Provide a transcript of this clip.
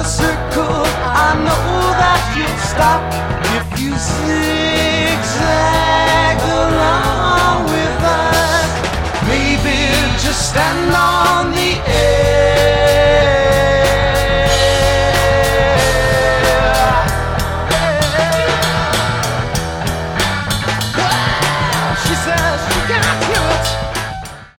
circle. I know that you'll stop if you zigzag along with us. Maybe just stand on the edge